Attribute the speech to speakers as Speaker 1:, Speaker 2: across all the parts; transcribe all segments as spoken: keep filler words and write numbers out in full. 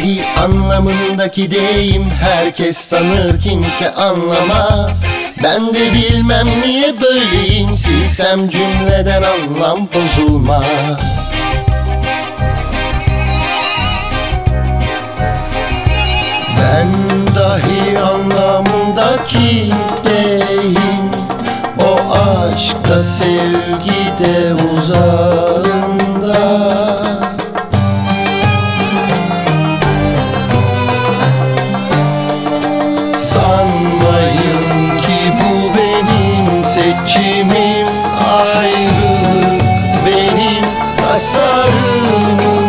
Speaker 1: dahi anlamındaki deyim herkes tanır, kimse anlamaz. Ben de bilmem niye böyleyim, silsem cümleden anlam bozulmaz. Ben dahi anlamındaki deyim, o aşkta sevgide uzağında. Sanmayın ki bu benim seçimim, ayrılık benim tasarımımda.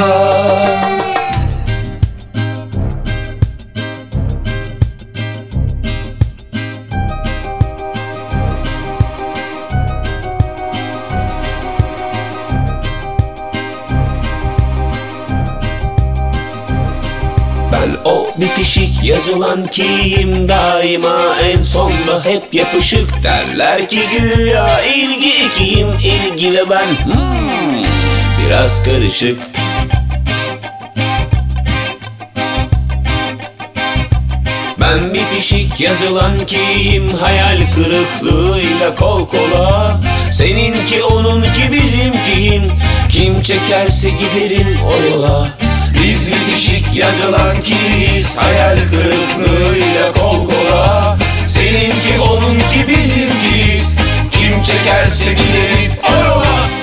Speaker 2: Ben o bitişik yazılan kiyim, daima en sonda hep yapışık. Derler ki güya ilgi ikiyim, ilgi ve ben hmm, biraz karışık. Ben bitişik yazılan kiyim, hayal kırıklığıyla kol kola. Seninki onunki bizimkiyim, kim çekerse giderim o yola.
Speaker 3: Biz bitişik yazılan kiyiz, hayal kırıklığıyla kol kola. Seninki onunki bizimkiyiz, kim çekerse gideriz o yola.